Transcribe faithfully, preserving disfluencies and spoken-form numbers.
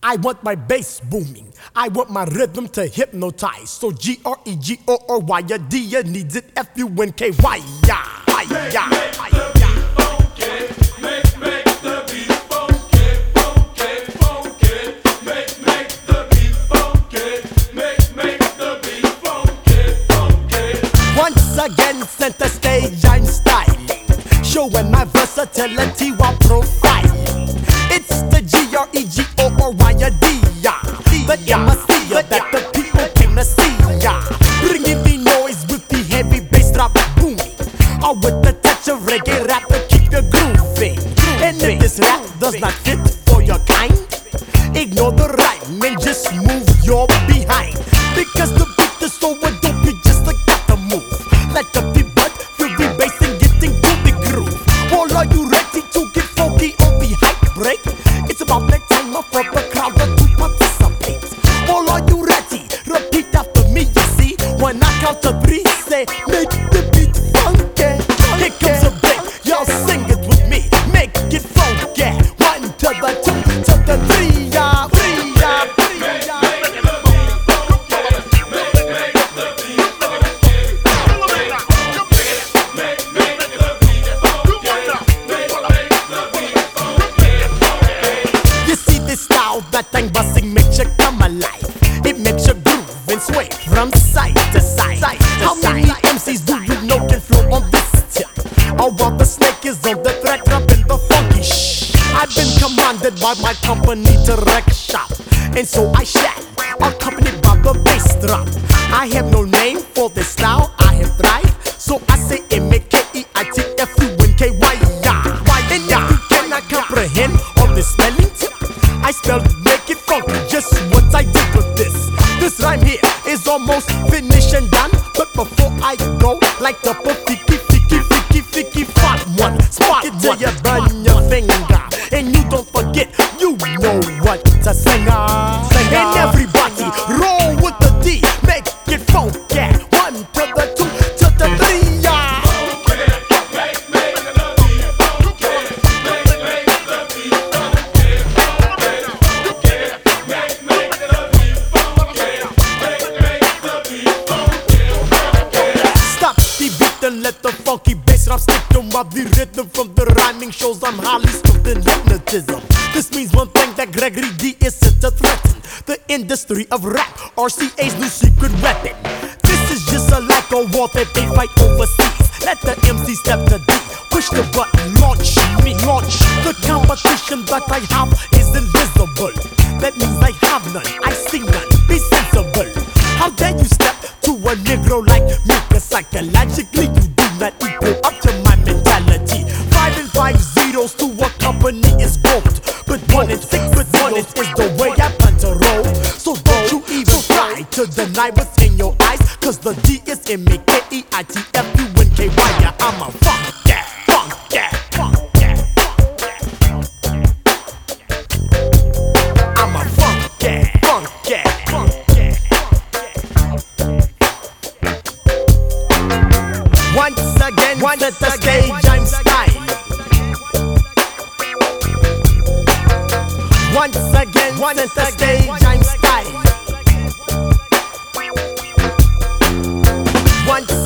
I want my bass booming. I want my rhythm to hypnotize. So G R E G O R Y, ya D ya needs it F U N K Y, ya, ya, ya, ya. Once again, center stage, I'm styling, showing my versatility while profiling. It's the G R E G O R Y, ya D ya, the M C ya that the people came to see ya. Bringing the noise with the heavy bass drop booming, or with the touch of reggae rap to keep you grooving. And if this rap does not fit for your kind, ignore the rhyme and just move your behind. Because the beat is so dope, you just like got to move. Let the beat bud, feel the bass and get into the groove. All are you ready to get funky on the hype break? It's about that time for the crowd to participate. All are you ready? Repeat after me, you see. When I count to three, say, make the beat funky. Here comes a break, y'all sing it with me. Make it funky. One to the two, to the three, yeah, three, yeah, three, yeah. That thing busting makes you come alive. It makes you groove and sway from side to side. How many M Cs do you know can flow on this tip? Oh, while the snake is on the threat, up in the funky shh. I've been commanded by my company to wreck shop, and so I shall, accompanied by the bass drum. I have no name for this style, I have thrived, so I say M A K E I T F U N K Y. And if you cannot comprehend all this spelling tip, I spelled make it funky, just what I did with this. This rhyme here is almost finished and done, but before I go, like the ficky, ficky, ficky, ficky, fat one, spot it till you burn your finger, and you don't forget, you know what to sing. And everybody roll with the D, make it funky. One to the two, to the three, yeah. And let the funky bass drop stick to my the rhythm from the rhyming shows I'm highly skilled in hypnotism. This means one thing, that Gregory D is set to threaten the industry of rap, R C A's new secret weapon. This is just a lack of war that they fight overseas. Let the M C step to D, push the button, launch me, launch. The competition that I have is invisible. That means I have none, I see none, be sensible. How dare you step to a Negro like me? Psychologically, you do not equal up to my mentality. Five and five zeros to a company is gold, but one and six with one is the way I plan to roll. So don't you even try to deny what's in your eyes, cause the D is M A K E I T F U N K Y. Yeah, I'm a funky, funky, funky. I'm a funky, funky, funky. Once again, once at the stage, I'm styling. Once again, once at the stage, I'm styling. Once